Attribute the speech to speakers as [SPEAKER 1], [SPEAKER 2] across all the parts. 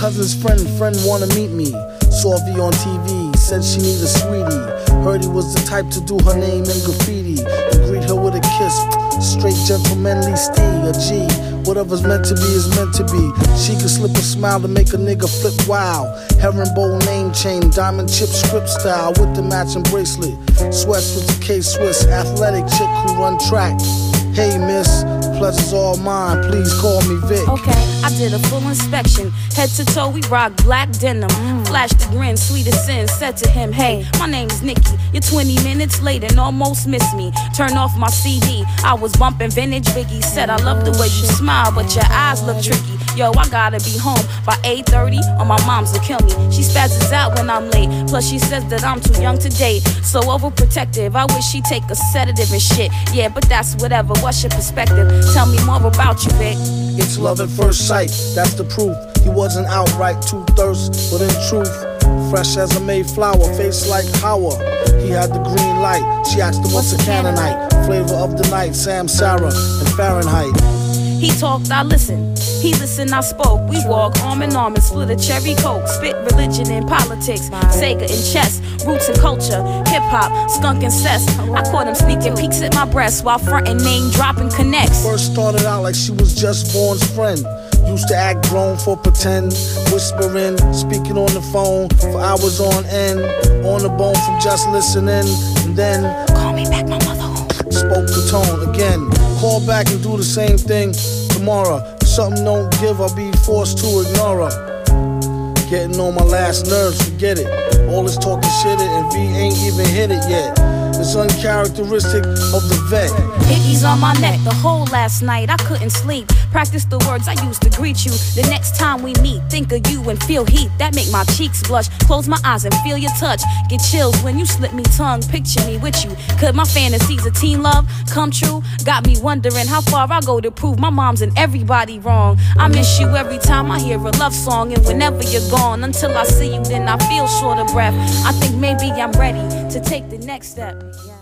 [SPEAKER 1] cousin's friend wanna meet me. Saw V on TV, said she need a sweetie. Heard he was the type to do her name in graffiti and greet her with a kiss. Straight gentlemanly steed, a G. Whatever's meant to be is meant to be. She could slip a smile to make a nigga flip wild. Herringbone name chain, diamond chip script style with the matching bracelet. Sweats with the K-Swiss, athletic chick who run track. Hey miss, the pleasure's all mine, please call me Vic.
[SPEAKER 2] Okay, I did a full inspection. Head to toe, we rock black denim. Flashed the grin, sweet as sin. Said to him, hey, my name's Nikki. You're 20 minutes late and almost missed me. Turn off my CD, I was bumping vintage Biggie. Said I love the way you smile, but your eyes look tricky. Yo, I gotta be home by 8:30 or my mom's will kill me. She spazzes out when I'm late. Plus she says that I'm too young to date. So overprotective, I wish she'd take a sedative and shit. Yeah, but that's whatever, what's your perspective? Tell me more about you, Vic.
[SPEAKER 1] It's love at first sight, that's the proof. He wasn't outright too thirst, but in truth, fresh as a Mayflower, face like Howard. He had the green light. She asked him what's a Canaanite. Flavor of the night, Sam, Sarah, and Fahrenheit.
[SPEAKER 2] He talked, I listened. He listened, I spoke. We walk arm in arm and split a cherry coke. Spit religion and politics, Sega and chess, roots and culture, hip hop, skunk and cess. I caught him sneaking peeks at my breast while fronting name dropping connects.
[SPEAKER 1] First started out like she was just born's friend. Used to act grown for pretend, whispering, speaking on the phone for hours on end. On the bone from just listening, and then
[SPEAKER 2] call me back, my mother home.
[SPEAKER 1] Spoke the tone again. Call back and do the same thing tomorrow. If something don't give, I'll be forced to ignore her. Getting on my last nerves, forget it. All this talking shit and V ain't even hit it yet. It's uncharacteristic of the vet.
[SPEAKER 2] Hickeys on my neck the whole last night. I couldn't sleep. Practice the words I used to greet you. The next time we meet, think of you and feel heat that make my cheeks blush. Close my eyes and feel your touch. Get chills when you slip me tongue. Picture me with you. Could my fantasies of teen love come true? Got me wondering how far I go to prove my mom's and everybody wrong. I miss you every time I hear a love song, and whenever you're gone, until I see you, then I feel short of breath. I think maybe I'm ready to take the next step.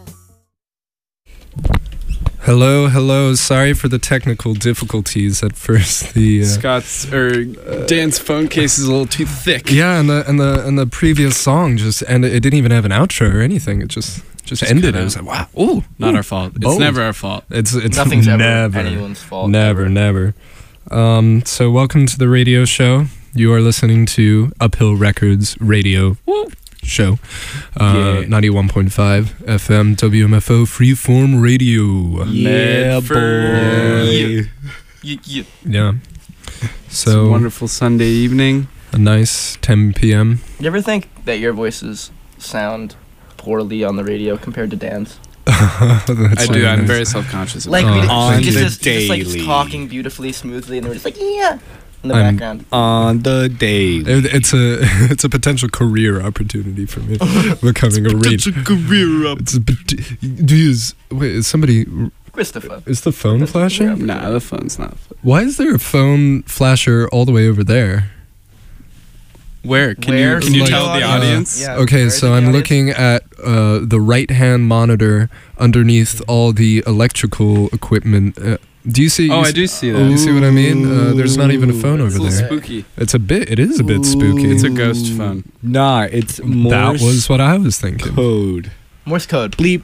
[SPEAKER 3] Hello. Sorry for the technical difficulties at first.
[SPEAKER 4] Dan's phone case is a little too thick.
[SPEAKER 3] Yeah, and the previous song just ended. It didn't even have an outro or anything. It just ended. It was like, wow. Ooh,
[SPEAKER 4] not our fault. It's never our fault.
[SPEAKER 3] It's
[SPEAKER 5] nothing's
[SPEAKER 3] never
[SPEAKER 5] ever anyone's fault.
[SPEAKER 3] Never. So welcome to the radio show. You are listening to Uphill Records radio show, 91.5 FM WMFO Freeform Radio.
[SPEAKER 4] Yeah, boy.
[SPEAKER 3] Yeah. So
[SPEAKER 4] it's a wonderful Sunday evening.
[SPEAKER 3] A nice 10 p.m.
[SPEAKER 5] You ever think that your voices sound poorly on the radio compared to Dan's?
[SPEAKER 4] I do. I'm very self-conscious of
[SPEAKER 5] like
[SPEAKER 4] that.
[SPEAKER 5] Just like talking beautifully, smoothly, and we're just like, yeah. In the background.
[SPEAKER 4] On the day.
[SPEAKER 3] It's a potential career opportunity for me. Becoming a radio.
[SPEAKER 4] Career opportunity.
[SPEAKER 3] Wait, is somebody...
[SPEAKER 5] Christopher.
[SPEAKER 3] Is the phone flashing?
[SPEAKER 4] Nah, the phone's not.
[SPEAKER 3] Why is there a phone flasher all the way over there?
[SPEAKER 4] Where? Can you tell the audience?
[SPEAKER 3] Yeah, okay, so I'm looking at the right-hand monitor underneath all the electrical equipment. Do you see?
[SPEAKER 4] I do see that.
[SPEAKER 3] You see what I mean? There's not even a phone over there.
[SPEAKER 4] It's a little spooky.
[SPEAKER 3] It is a bit spooky.
[SPEAKER 4] It's a ghost phone.
[SPEAKER 6] Nah, it's Morse.
[SPEAKER 3] That was what I was thinking.
[SPEAKER 6] Code.
[SPEAKER 5] Morse code.
[SPEAKER 6] Bleep.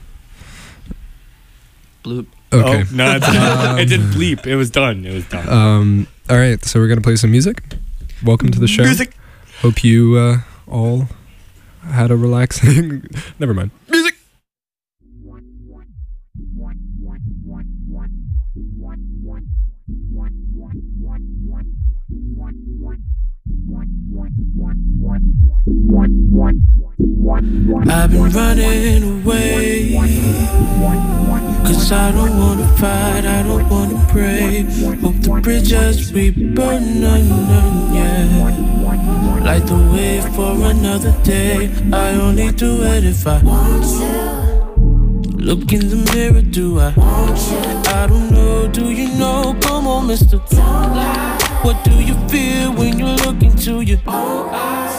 [SPEAKER 5] Bloop.
[SPEAKER 3] Okay.
[SPEAKER 6] Oh, no, it didn't bleep. It was done.
[SPEAKER 3] All right, so we're gonna play some music. Welcome to the show.
[SPEAKER 6] Music.
[SPEAKER 3] Hope you all had a relaxing. Never mind.
[SPEAKER 6] Music.
[SPEAKER 7] I've been running away, 'cause I don't wanna fight, I don't wanna pray. Hope the bridges we burn, yeah. Light the way for another day. I only do it if I want to. Look in the mirror, do I want you? I don't know, do you know? Come on, mister. Don't lie. What do you feel when you look into your own eyes?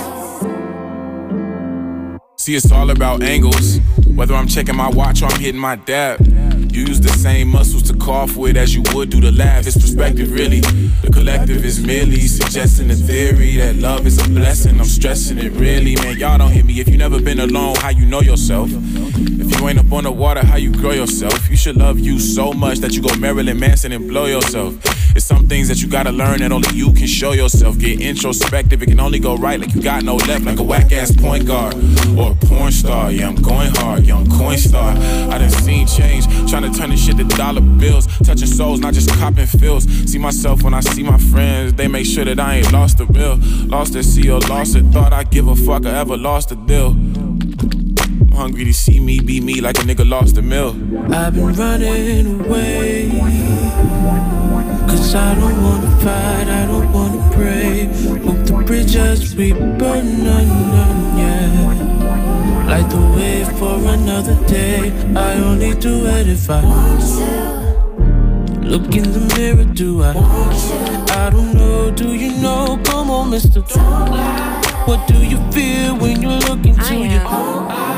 [SPEAKER 8] See, it's all about angles. Whether I'm checking my watch or I'm hitting my dab. You use the same muscles to cough with as you would do to laugh. It's perspective, really. The collective is merely suggesting a theory that love is a blessing. I'm stressing it, really, man. Y'all don't hit me. If you never been alone, how you know yourself? If you ain't up on the water, how you grow yourself? You should love you so much that you go Marilyn Manson and blow yourself. It's some things that you gotta learn that only you can show yourself. Get introspective, it can only go right like you got no left. Like a whack-ass point guard or a porn star. Yeah, I'm going hard, young coin star. I done seen change, trying to turn this shit to dollar bills. Touching souls, not just copping feels. See myself when I see my friends. They make sure that I ain't lost the real. Lost at sea or lost it. Thought I'd give a fuck or ever lost a deal. I'm hungry to see me be me like a nigga lost a meal.
[SPEAKER 7] I've been running away, cause I don't wanna fight, I don't wanna pray. Hope the bridges we burn undone, yeah. Light the way for another day. I only do it if I want to. Look in the mirror, do I want to? I don't know, do you know? Come on, Mr. What do you feel when you look into your own eyes?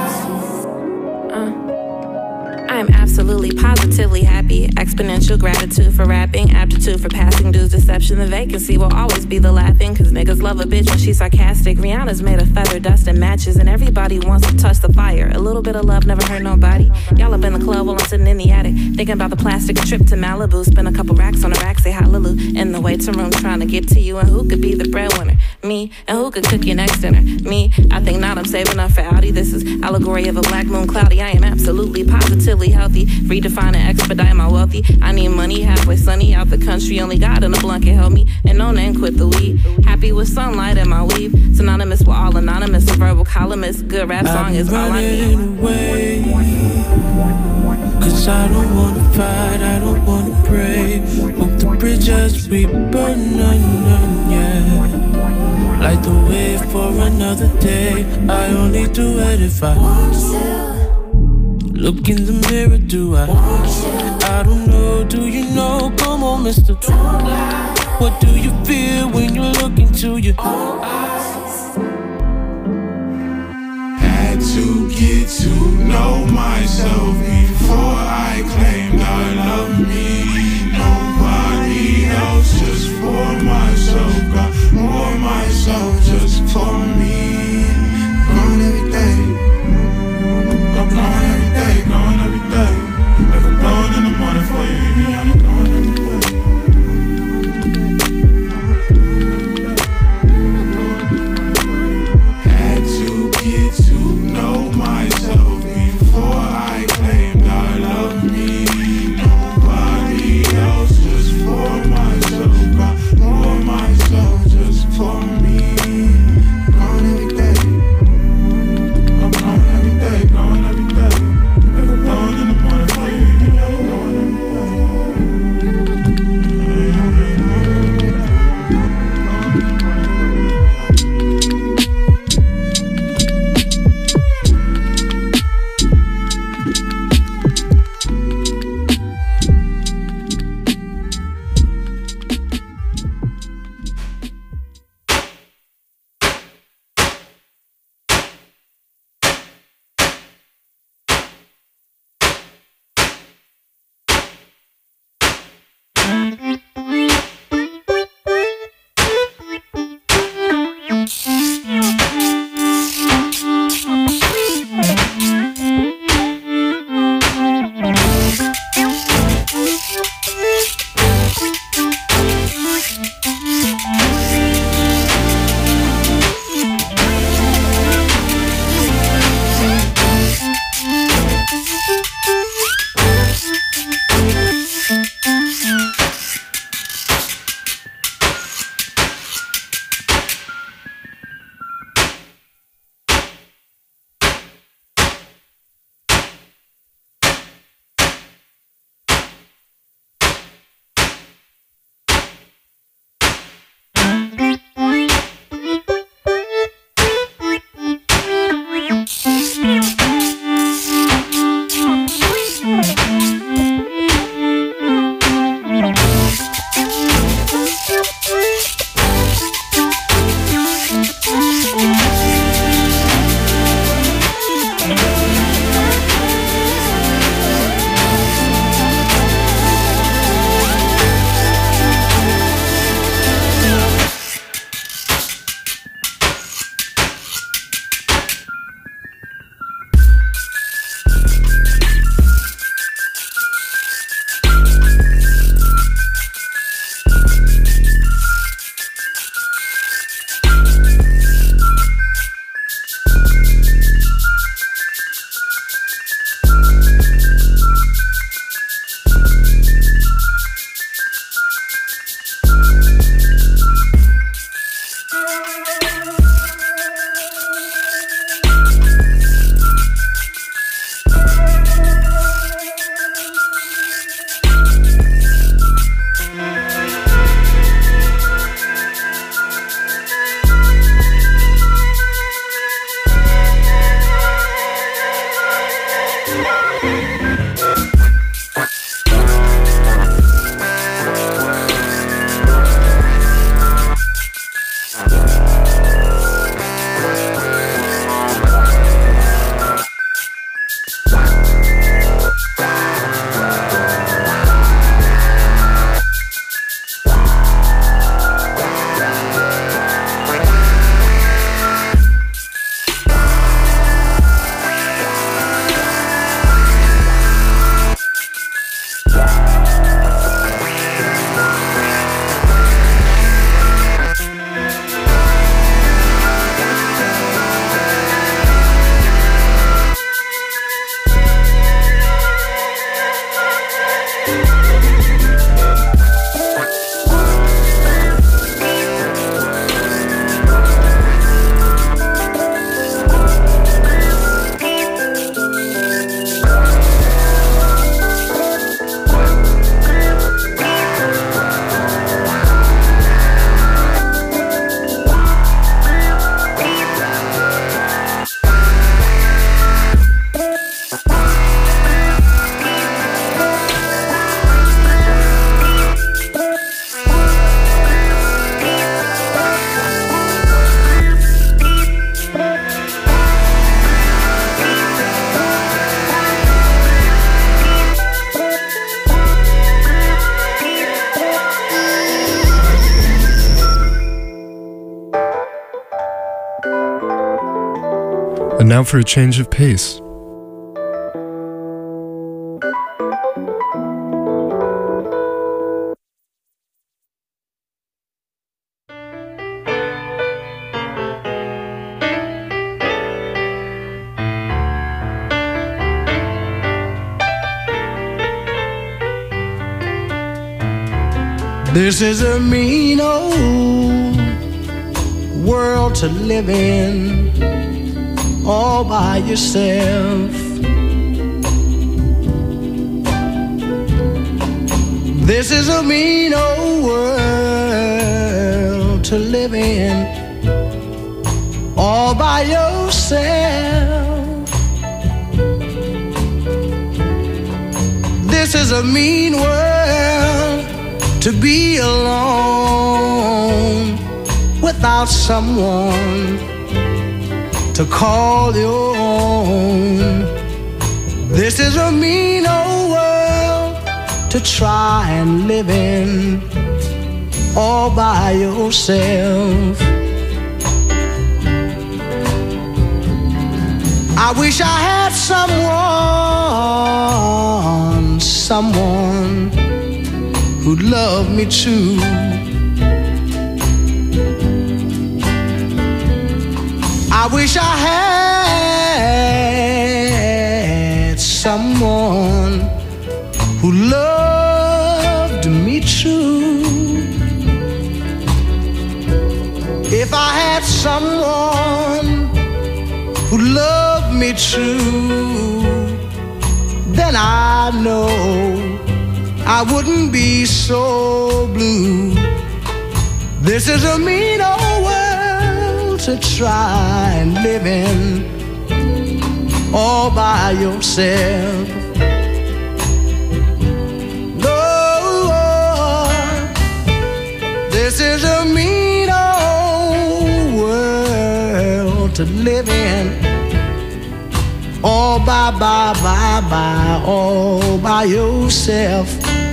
[SPEAKER 9] I am absolutely, positively happy. Exponential gratitude for rapping, aptitude for passing dues, deception. The vacancy will always be the laughing, cause niggas love a bitch when she's sarcastic. Rihanna's made of feather, dust, and matches, and everybody wants to touch the fire. A little bit of love never hurt nobody. Y'all up in the club while I'm sitting in the attic, thinking about the plastic trip to Malibu. Spend a couple racks on a rack, say hallelujah. In the waiting room trying to get to you, and who could be the breadwinner? Me. And who could cook your next dinner? Me. I think not, I'm saving up for Audi. This is allegory of a black moon cloudy. I am absolutely, positively healthy. Redefine and expedite my wealthy. I need money, halfway sunny, out the country. Only God in a blanket help me. And no name quit the weed. Happy with sunlight in my weave. Synonymous with all anonymous. A verbal columnist. Good rap song is all I need.
[SPEAKER 7] Away, cause I don't wanna fight, I don't wanna pray. Hope the bridges we burn undone, yeah. Light the way for another day. I only do it if I want to. Look in the mirror, do I want to? I don't know, do you know? Come on, Mr. What do you feel when you look into your own eyes?
[SPEAKER 8] Had to get to know myself before I claimed I love me. Nobody else, just for myself. Got more myself just for me. Growing every day. I'm growing every day, growing every day. Like I'm growing in the morning for you, yeah, I'm growing every day. Had to get to know myself before I claimed I love me. Nobody
[SPEAKER 3] And now for a change of pace.
[SPEAKER 1] This is a mean old world to live in, all by yourself. This is a mean old world to live in, all by yourself. This is a mean world to be alone without someone to call your own. This is a mean old world to try and live in, all by yourself. I wish I had someone who'd love me true. I wish I had someone who loved me true. If I had someone who loved me true, then I know I wouldn't be so blue. This is a mean old world to try and live in, all by yourself. No, this is a mean old world to live in, all by, all by yourself.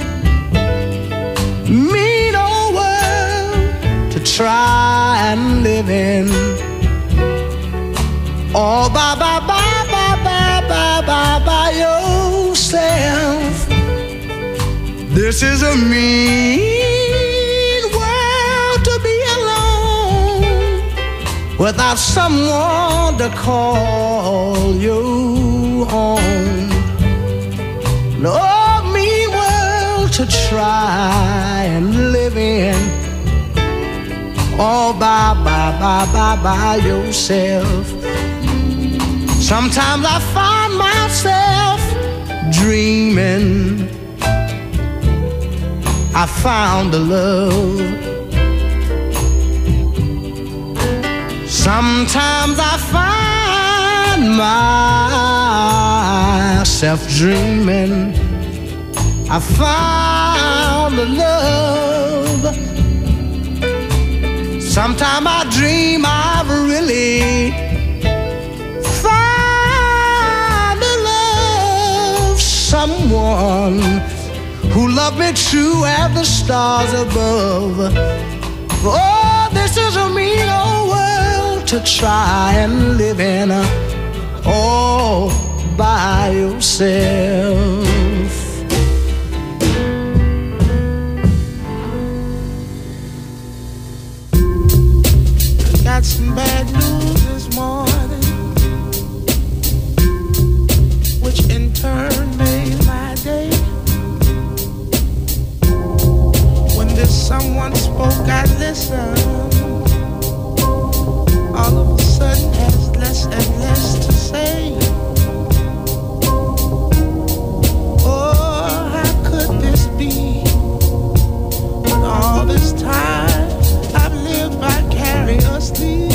[SPEAKER 1] Mean old world to try and live in, all by yourself. This is a mean world to be alone without someone to call you on. No mean world to try and live in, all by yourself. Sometimes I find myself dreaming I found a love. Sometimes I find myself dreaming I found a love. Sometimes I dream I've really found a love, someone who loved me true as the stars above. Oh, this is a mean old world to try and live in, all by yourself. Got some bad news this morning, which in turn made my day. When this someone spoke, I listened. All of a sudden has less and less to say. Oh, how could this be? When all this time I've lived vicariously.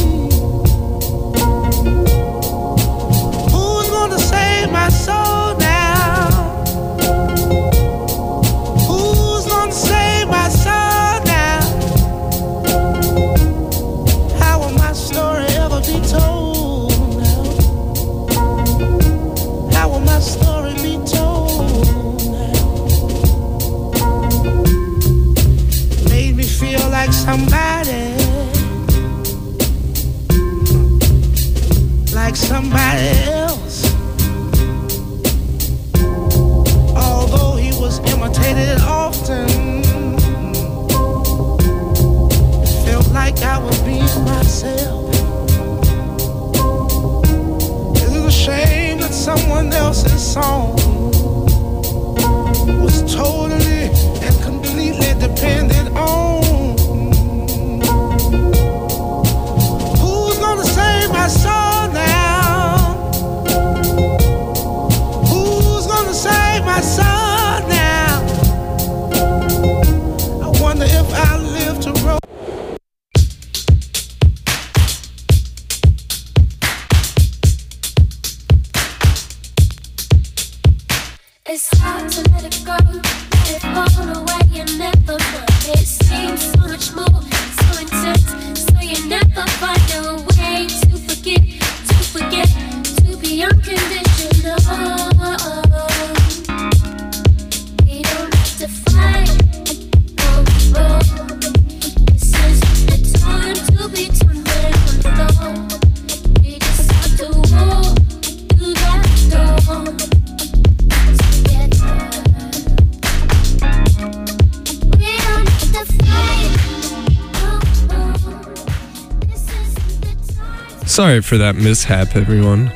[SPEAKER 1] Who's gonna save my soul now? Who's gonna save my soul now?
[SPEAKER 10] like somebody else. Although he was imitated often, felt like I was being myself. Is it a shame that someone else's song was totally and completely dependent on? Who's gonna save my soul now? Who's gonna save my soul now? I wonder if I live to grow.
[SPEAKER 11] It's hard to let it go, let it fall away and never mind. It seems so much more, so intense, so you never find a way to forget, to be unconditional. We don't have to fight, no more. This isn't the time to be tumbling on the floor. We just have to walk through that door.
[SPEAKER 3] Sorry for that mishap, everyone.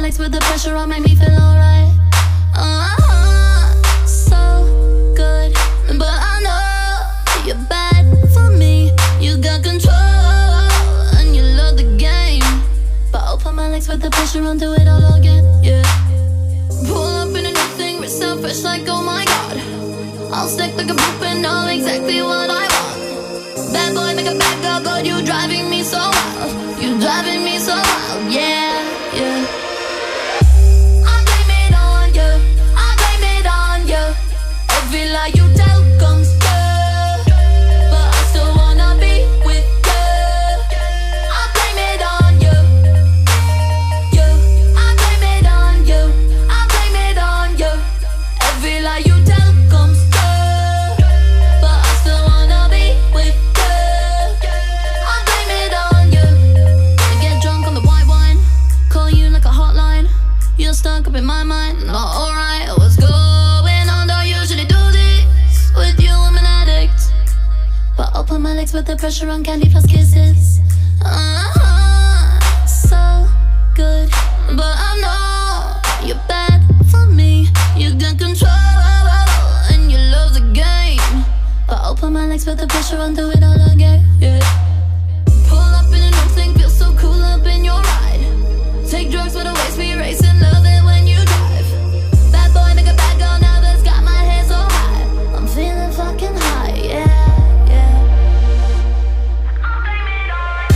[SPEAKER 11] legs with the pressure on, make me feel alright. So good, but I know you're bad for me. You got control and you love the game, but I'll put my legs with the pressure on, do it all again. Yeah. Pull up in a new thing, wrist sound fresh like oh my god. I'll stick like a boop and know exactly what I want. Bad boy, make a bad girl go. You driving me so wild. You driving me so wild. Yeah, yeah. I blame it on you. I blame it on you. Every lie you tell comes true, but I still wanna be with you. I blame it on you. You. I blame it on you. I blame it on you. Every lie you tell comes true, but I still wanna be with you. I blame it on you. I get drunk on the white wine, call you like a hotline. You're stuck up in my mind. Not alright, what's going on? Don't usually do this with you, I'm an addict, but I'll put my legs with the pressure on, candy plus kisses. So good, but I know you're bad for me. You got control and you love the game, but I'll put my legs with the pressure on, do it all again. Yeah. Pull up in a new thing, feel so cool up in your ride. Take drugs for the waste, we racing, love it when you drive. Bad boy, make a bad girl now that's got my head so high. I'm feeling fucking high, yeah, yeah. I blame it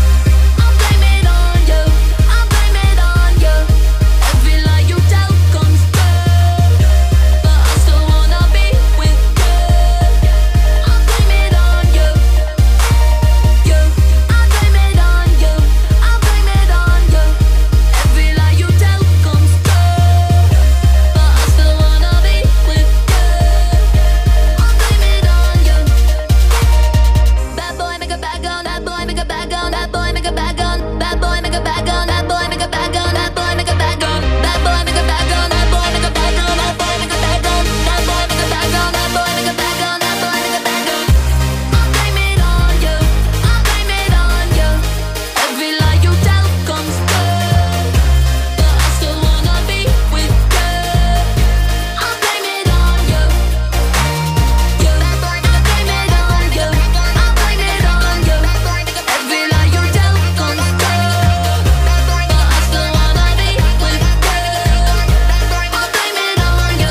[SPEAKER 11] on you. I blame it on you. Every lie you tell comes true, but I still wanna be with you. I blame it on you. You. I blame it on you. I blame it on you. Every lie you tell comes true, but I still wanna be with you. I blame it on you. Bad boy, make a bad gun. Bad boy, make a bad gun. Bad boy, make a bad gun. Bad boy, make a bad gun. Bad boy, make a bad gun. Bad boy, make a bad gun. Bad boy, make a bad gun. Bad boy, make a bad gun. Bad boy, make a bad gun. Bad boy, make a bad gun. Bad boy, make a bad gun. Bad boy, make a bad gun. I blame it on you. I blame it on you. Every lie you tell comes true, but I still wanna be with you. I blame it on you. You. Bad boy, I blame it on you. I blame it on you. Every lie you tell comes true, but I still wanna be with you. I blame it on you.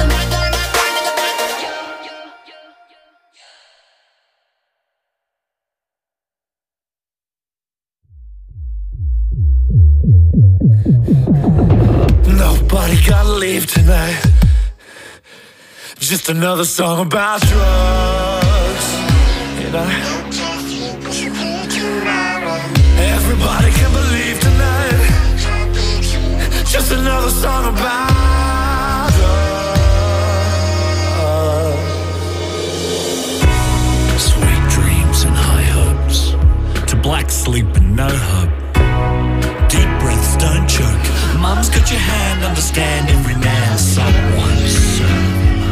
[SPEAKER 12] Nobody gotta leave tonight. Just another song about drugs, you know. Everybody can believe tonight. Just another song about drugs.
[SPEAKER 13] Sweet dreams and high hopes, to black sleep and no hope. Deep breaths, don't choke. Mum's got your hand, understand every now someone soon.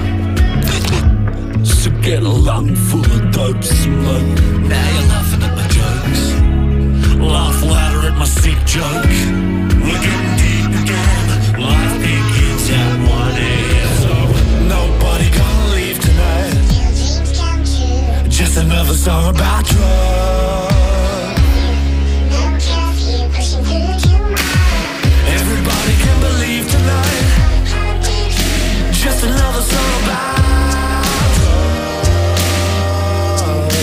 [SPEAKER 13] So get a lung full of dope smoke. Now you're laughing at my jokes. Laugh louder at my sick joke. We're getting deep again. Life begins at 1 a.m.
[SPEAKER 12] So nobody gonna leave tonight. Just another song about drugs. Everybody can believe tonight. Just another song about drugs.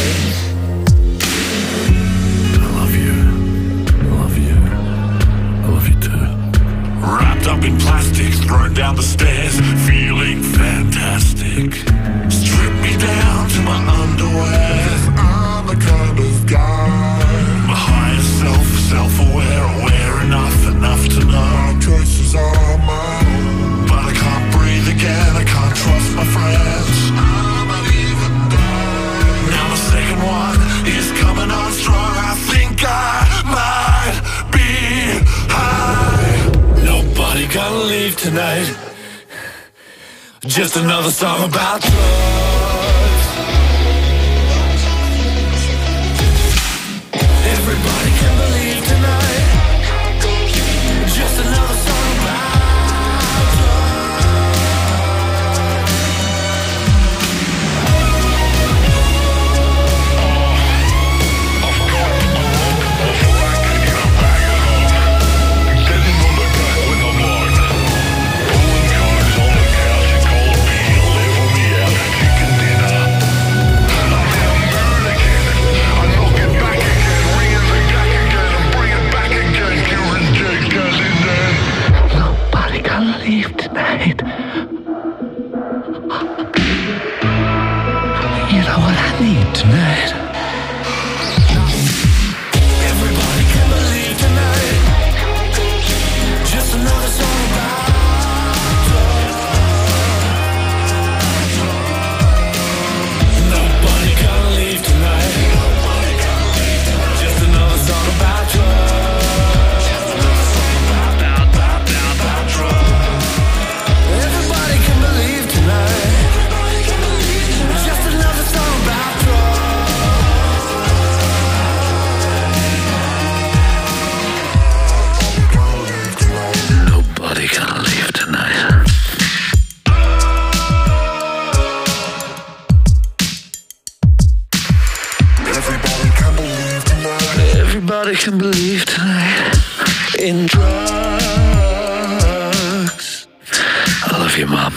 [SPEAKER 13] I love you. I love you. I love you too. Wrapped up in plastic, thrown down the stairs, feeling fantastic. Strip me down to my underwear. I'm the kind of guy. My higher self, self-aware, aware enough to know my choices are mine. But I can't breathe again, I can't trust my friends. I might even die. Now the second one is coming on strong. I think I might be high.
[SPEAKER 12] Nobody gonna leave tonight. Just another song about drugs. Everybody can believe tonight. Just another song about
[SPEAKER 14] everybody can believe tonight in drugs. I love you, Mom.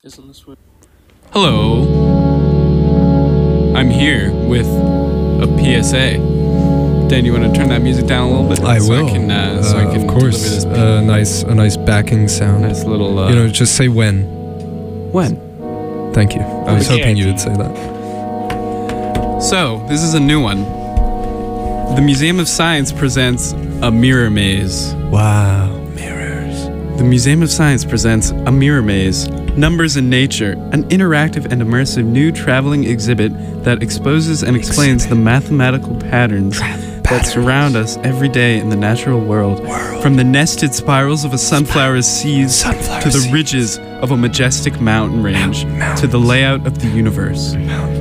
[SPEAKER 5] Isn't this what?
[SPEAKER 4] Hello. I'm here with a PSA. Dan, you want to turn that music down a little bit?
[SPEAKER 3] I will.
[SPEAKER 4] I can,
[SPEAKER 3] of course. A nice backing sound.
[SPEAKER 4] Nice little.
[SPEAKER 3] Just say when.
[SPEAKER 4] When?
[SPEAKER 3] Thank you. I was hoping you would say that.
[SPEAKER 4] So, this is a new one. The Museum of Science presents a mirror maze.
[SPEAKER 3] Wow, mirrors.
[SPEAKER 4] The Museum of Science presents a mirror maze. Numbers in Nature, an interactive and immersive new traveling exhibit that exposes and explains the mathematical patterns that surround us every day in the natural world. From the nested spirals of a sunflower's seeds to the ridges of a majestic mountain range to the layout of the universe.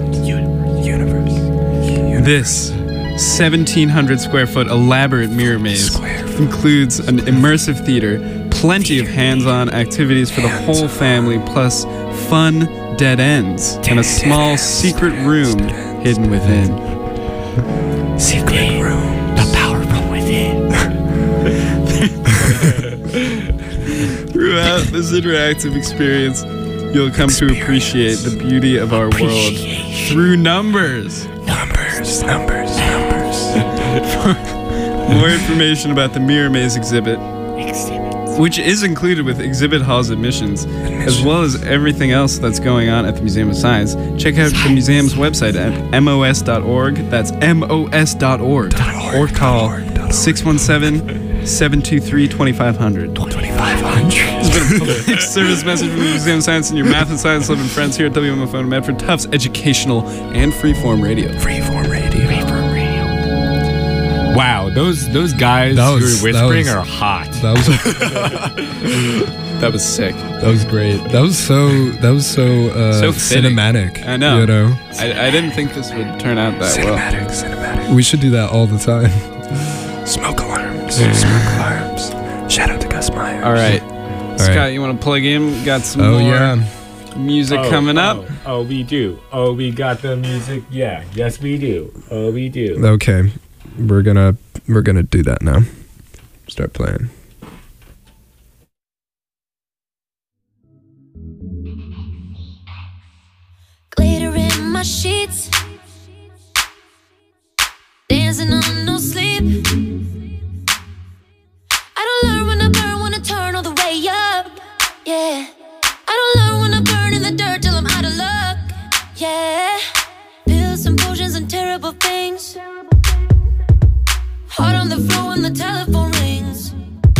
[SPEAKER 4] This 1,700 square foot elaborate mirror maze includes an immersive theater, plenty of hands-on activities for the whole family, plus fun dead ends, and a small secret room hidden within.
[SPEAKER 14] Secret room, the power from within.
[SPEAKER 4] Throughout this interactive experience, you'll come to appreciate the beauty of our world through numbers.
[SPEAKER 14] Numbers.
[SPEAKER 4] For more information about the Mirror Maze exhibit, which is included with exhibit hall's admissions, as well as everything else that's going on at the Museum of Science, check out the museum's website at mos.org. That's mos.org. Or call 617-723-2500.
[SPEAKER 14] 2500.
[SPEAKER 4] It's been a public service message from the Museum of Science and your math and science loving friends here at WMFO and Medford Tufts Educational and Freeform Radio.
[SPEAKER 14] Freeform Radio.
[SPEAKER 6] Wow, those guys who were whispering are hot.
[SPEAKER 4] That was sick.
[SPEAKER 3] That was great. That was so cinematic.
[SPEAKER 4] I know.
[SPEAKER 3] You know?
[SPEAKER 4] I didn't think this would turn out that well.
[SPEAKER 3] Cinematic. We should do that all the time.
[SPEAKER 14] Smoke alarms. Smoke alarms. Shout out to Gus Myers.
[SPEAKER 4] All right. Scott, you want to plug in? We got some more music coming up.
[SPEAKER 6] Oh, we do. Oh, we got the music. Yeah. Yes, we do. Oh, we do.
[SPEAKER 3] Okay. We're gonna do that now. Start playing.
[SPEAKER 11] Glitter in my sheets, dancing on no sleep. I don't learn when I burn, when I turn all the way up. Yeah, I don't learn when I burn in the dirt till I'm out of luck. Yeah, pills and potions and terrible things. Heart on the floor when the telephone rings.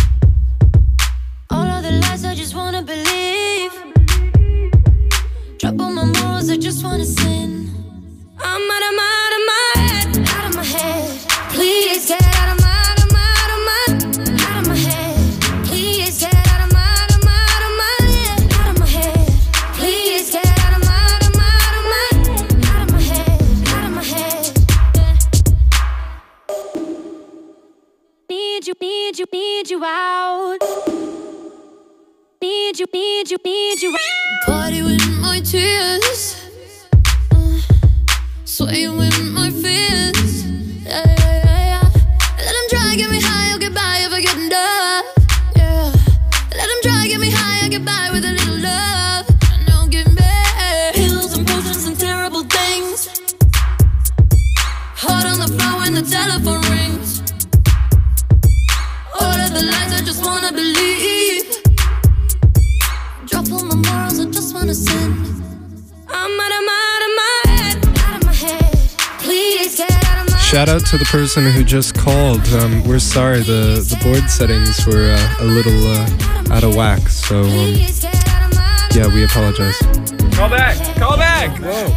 [SPEAKER 11] All of the lies I just wanna believe. Drop all my morals, I just wanna sin. I'm out of my head, out of my head. Please get out of my head. Please get out of my head. Out of my head. Please get out of my head. Out of my head. Need you out. Need you out. Party with my tears, sway with my fears. Yeah. Let them try, get me high, I'll get by if I get enough. Yeah. Let them try, get me high, I'll get by with a little love. Don't give me pills and potions and terrible things. Heart on the floor when the telephone rings. All of the lies I just wanna believe. Drop all my morals, I just wanna sin. I'm out of my head, out of my head. Please get out of my head.
[SPEAKER 3] Shout out to the person who just called. We're sorry, the board settings were a little out of whack, so yeah, we apologize.
[SPEAKER 6] Call back! Whoa.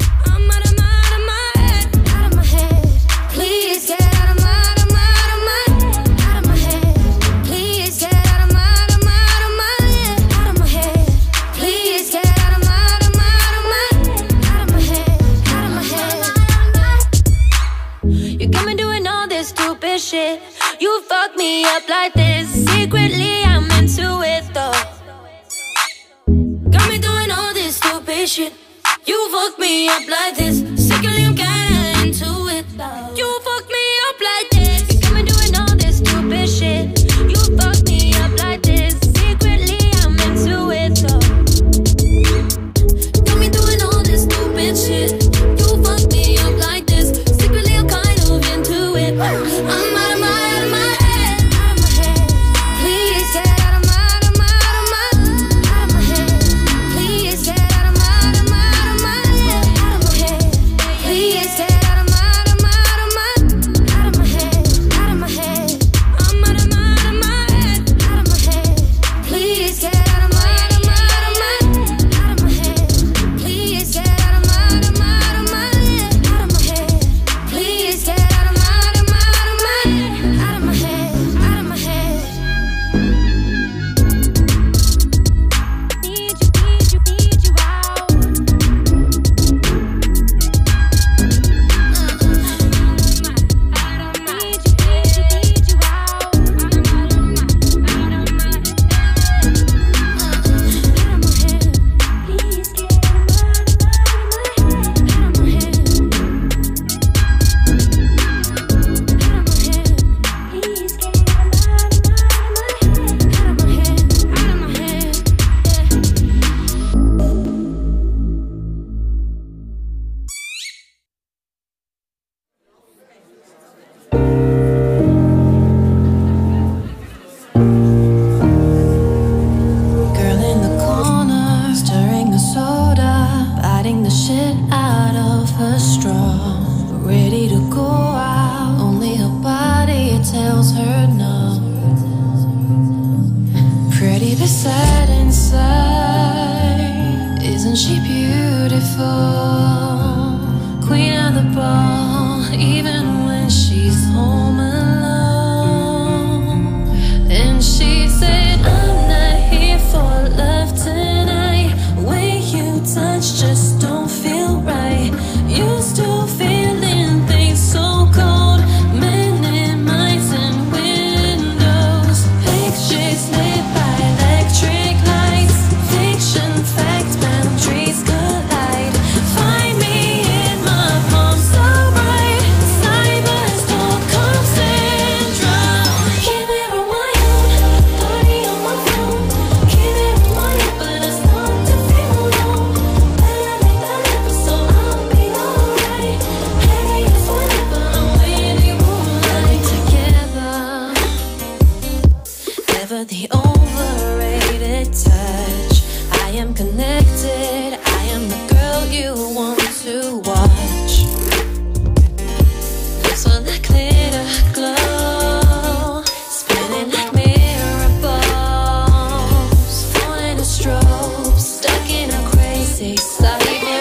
[SPEAKER 11] Shit, you fuck me up like this. Secretly, I'm into it though. Got me doing all this stupid shit. You fuck me up like this. Secretly, I'm kinda into it though. You fuck me up like this. You got me doing all this stupid shit. You fuck me up like this. Secretly, I'm into it though.
[SPEAKER 15] is sad inside. Isn't she beautiful? Queen of the ball, even when she's home alone. And she said, I'm not here for love tonight. When you touch just don't feel right. Used to feeling things so cold. Men in minds and windows. Pictures lit by electric lights. Fiction, fact, boundaries collide. Find me in my palm so bright. Cyberstalker syndrome. Keep it on my own, party on my phone. Keep it on my own, but it's not to feel alone. Better make that happen so I'll be alright. Harry is whatever, I'm with you moonlight together. Never the overrated touch. I am connected. I am the girl you want to watch. So the glitter glow, spinning like mirror balls, falling a strobe, stuck in a crazy cyber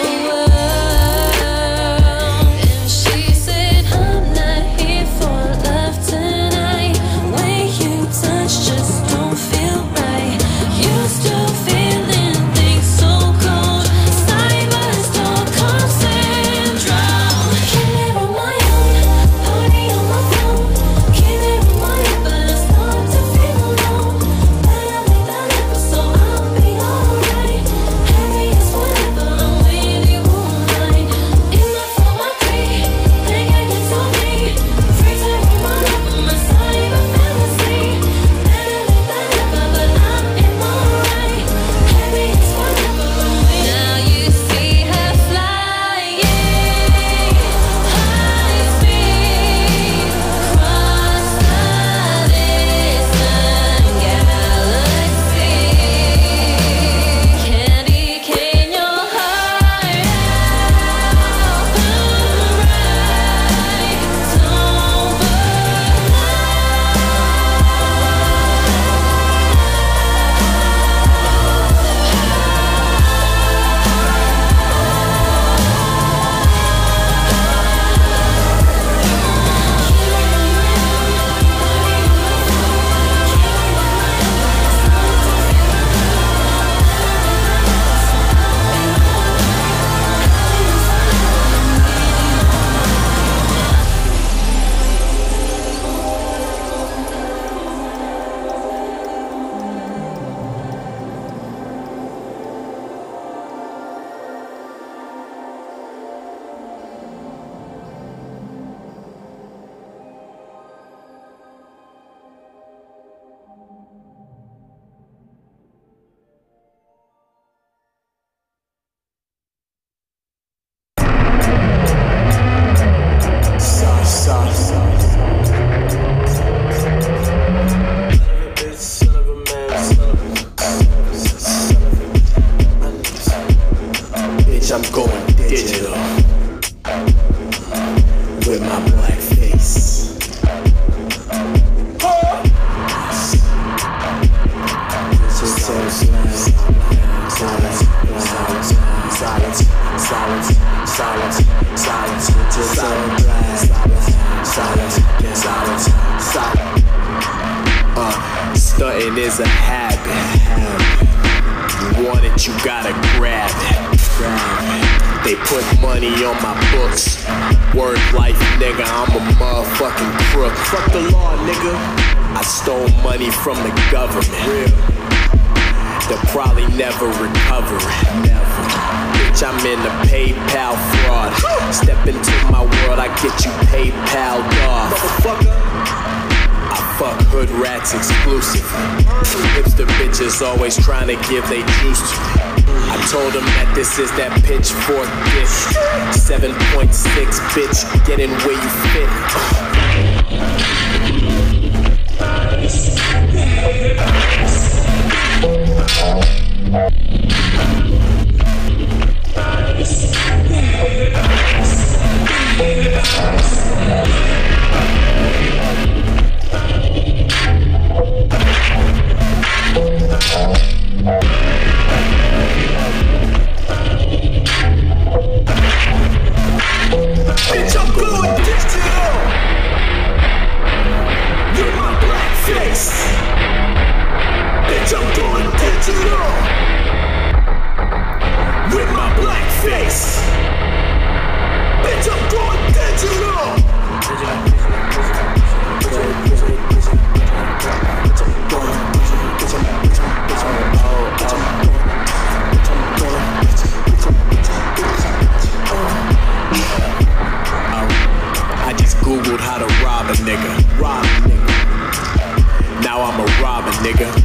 [SPEAKER 15] world. And she said, I'm not here for love tonight. When you touch just don't feel right. Used to feeling things so cold. Cyberstalker syndrome. Can't live on my own, party on my phone. Can't live on my own, but it's not to feel alone. Better make that happen so I'll be alright. Harry is whatever, I'm with you moonlight. In my phone, my tree, think I can tell me. Freezer in my life, I'm a cyber fantasy. Better make that happen, but I'm in my right. Harry is whatever, I'm with you. Now you see her flying high speed across the distant galaxy. Candy cane your heart out,
[SPEAKER 12] Bitch, I'm going digital with my black face. Stunting is a habit. You want it, you gotta grab it. They put money on my books. Word life, nigga, I'm a motherfucking crook. Fuck the law, nigga. I stole money from the government. They'll probably never recover it. Never. Bitch, I'm in the PayPal fraud. Step into my world, I get you PayPal off. Motherfucker. I fuck hood rats exclusive. Hipster bitches always trying to give they juice to me. I told them that this is that pitchfork dick. 7.6, bitch, get in where you fit.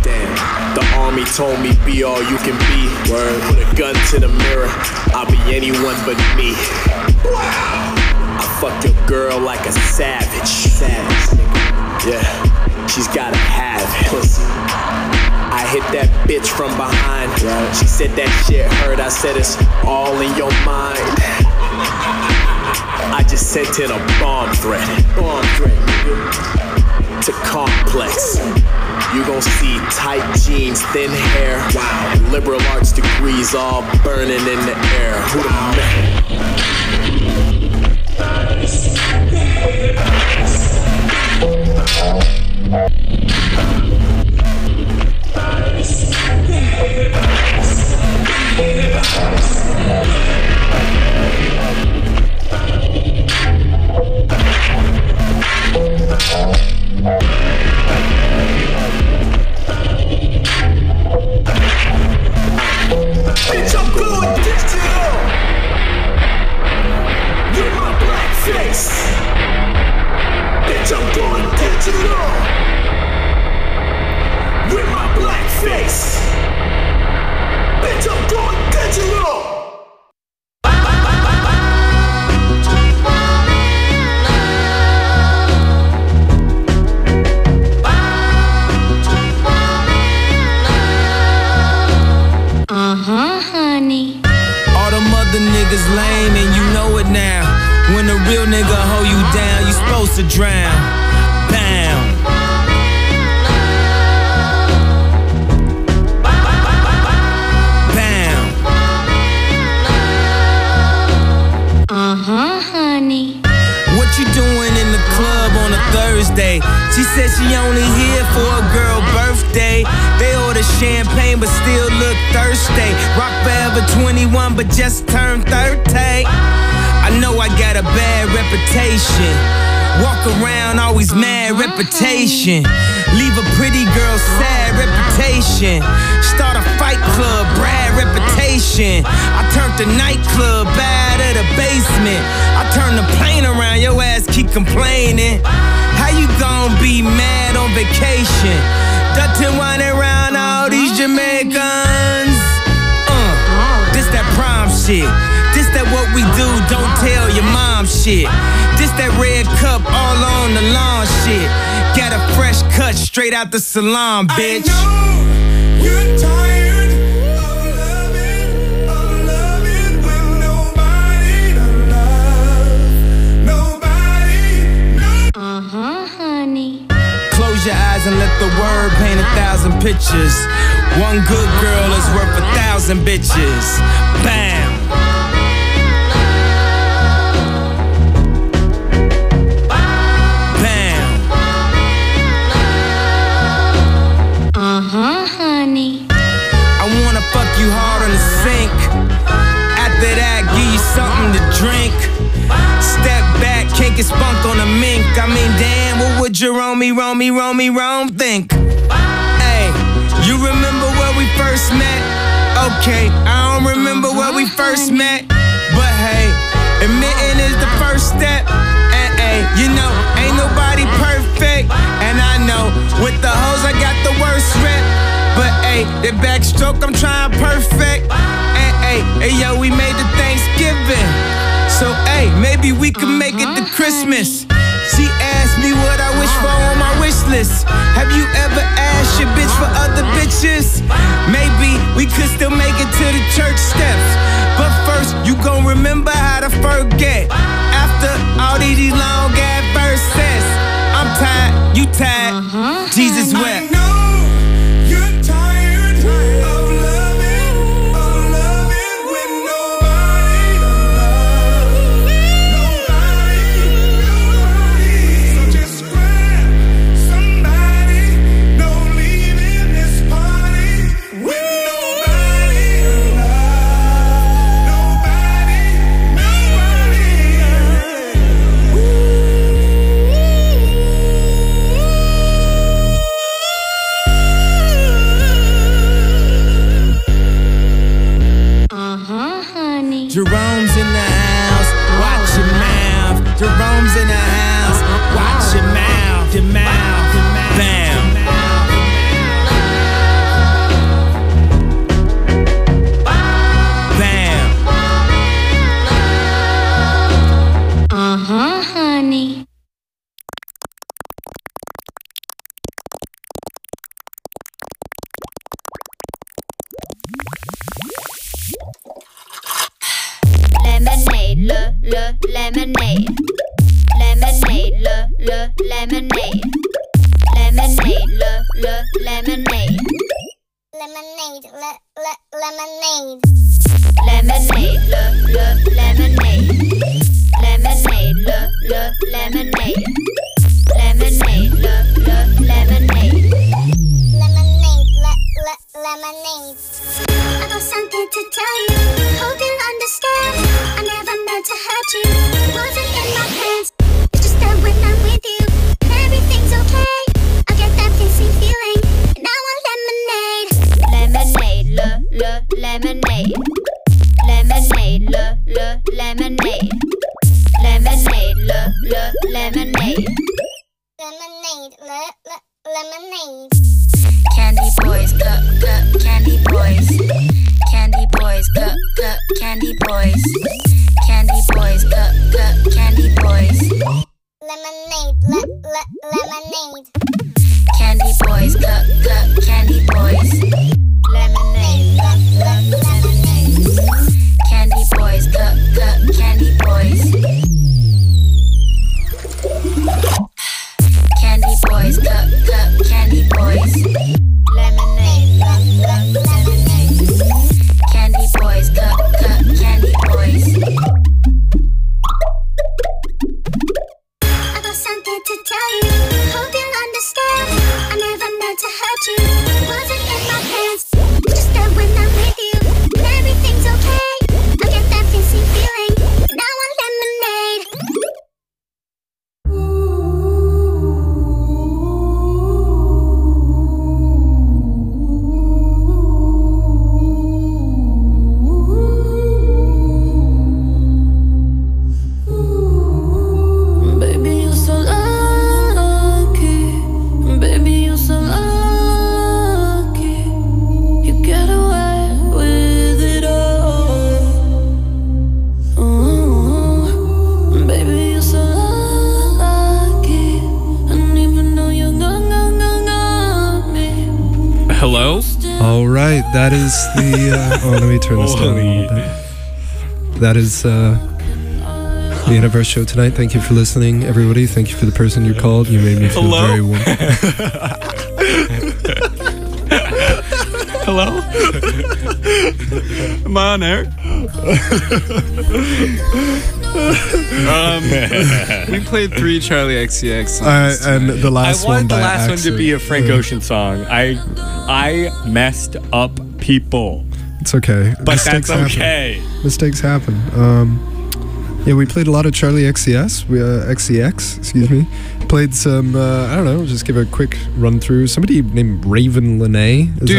[SPEAKER 12] Damn, the army told me be all you can be. Word. Put a gun to the mirror, I'll be anyone but me. I fuck your girl like a savage. Yeah, she's gotta have it. Pussy. I hit that bitch from behind. Right. She said that shit hurt. I said it's all in your mind. I just sent in a bomb threat. Bomb threat, nigga. To Complex. You gon' see tight jeans, thin hair. Wow. And liberal arts degrees all burning in the air. Who the man? Bitch, I'm going digital with my black face. Bitch, I'm going digital with my black face. Bitch, I'm going digital.
[SPEAKER 11] Honey.
[SPEAKER 16] All them other niggas lame and you know it now. When a real nigga hold you down, you supposed to drown. Bam. Bam.
[SPEAKER 11] Honey.
[SPEAKER 16] What you doing in the club on a Thursday? She said she only here for a girl birthday. They order champagne but still look thirsty. Rock forever 21 but just turned 30. I know I got a bad reputation. Walk around always mad reputation. Leave a pretty girl sad reputation. Start a fight club, Brad reputation. I turned the nightclub bad at the basement. I turned the plane around, your ass keep complaining. How you gon' be mad on vacation? Dutton whining around all these Jamaicans. This that prom shit. This that what we do, don't tell your mom shit. This that red cup all on the lawn shit. Got a fresh cut straight out the salon, bitch.
[SPEAKER 17] I know you're tired of loving with nobody to love. Nobody,
[SPEAKER 11] honey.
[SPEAKER 16] Close your eyes and let the word paint 1,000 pictures. One good girl is worth 1,000 bitches. Bam.
[SPEAKER 11] Honey.
[SPEAKER 16] I wanna fuck you hard on the sink. After that, give you something to drink. Step back, can't get spunk on a mink. I mean, damn, what would Jerome think? Hey, you remember where we first met? Okay, I don't remember where we first met. But hey, admitting is the first step. And hey, you know, ain't nobody perfect. And I know, with the hoes I got the worst rep. But hey, the backstroke I'm trying perfect. And hey, yo, we made the Thanksgiving. So hey, maybe we can make it to Christmas. She asked me what I wish for on my wish list. Have you ever asked your bitch for other bitches? Maybe we could still make it to the church steps. But first, you gon' remember how to forget. After all these long ass verses, I'm tired, you tired, Jesus wept.
[SPEAKER 17] you're tired of loving with nobody to love. Nobody. So just grab somebody. Don't leave in this party with nobody to love.
[SPEAKER 11] honey.
[SPEAKER 16] Jerome's in the house, watch your mouth. Jerome's in the house, watch your mouth, bam.
[SPEAKER 11] lemonade. Lemonade, lemonade. Lemonade, lemonade. Lemonade, lemonade. Lemonade, lemonade. Lemonade, lemonade. Lemonade, lemonade. Lemonade. I got something to tell you. Hope you'll understand. I never meant to hurt you. Wasn't in my plans. It's just that when I'm with you, everything's okay. I get that fancy feeling, and I want lemonade. Lemonade, lemonade. Lemonade, lemonade. Lemonade, lemonade. Lemonade, lemonade. Candy boys, candy boys. Candy boys, candy boys. Candy boys, candy boys. Lemonade, lemonade. Candy boys, candy boys. Lemonade, lemonade. Candy boys, candy boys. Candy boys, candy boys. Lemonade, lemonade. Candy boys, candy boys. I got something to tell you. Hope you'll understand. I never meant to hurt you. Wasn't in my plans. Just that when I'm with you, everything's okay. I get that fancy feeling, and I want lemonade.
[SPEAKER 15] Baby, you're so lucky. Baby, you're so lucky. You get away with it all. Baby, you're so lucky. I don't even know you're got me.
[SPEAKER 4] Hello?
[SPEAKER 3] All right, that is the. Let me turn this down a little bit. That is the end of our show tonight. Thank you for listening, everybody. Thank you for the person you called. You made me feel
[SPEAKER 4] Hello?
[SPEAKER 3] very warm.
[SPEAKER 4] Hello? Am I on air? We played 3 Charlie XCX songs.
[SPEAKER 3] And the last
[SPEAKER 6] I
[SPEAKER 3] one
[SPEAKER 6] want the
[SPEAKER 3] by
[SPEAKER 6] last one
[SPEAKER 3] accident.
[SPEAKER 6] to be a Frank Ocean song. I messed up people.
[SPEAKER 3] It's okay.
[SPEAKER 6] But
[SPEAKER 3] Mistakes
[SPEAKER 6] that's
[SPEAKER 3] happen.
[SPEAKER 6] okay.
[SPEAKER 3] Mistakes happen. Yeah, we played a lot of Charlie XCX. XCX, excuse me. Played some. I don't know. Just give a quick run through. Somebody named Raven Lene.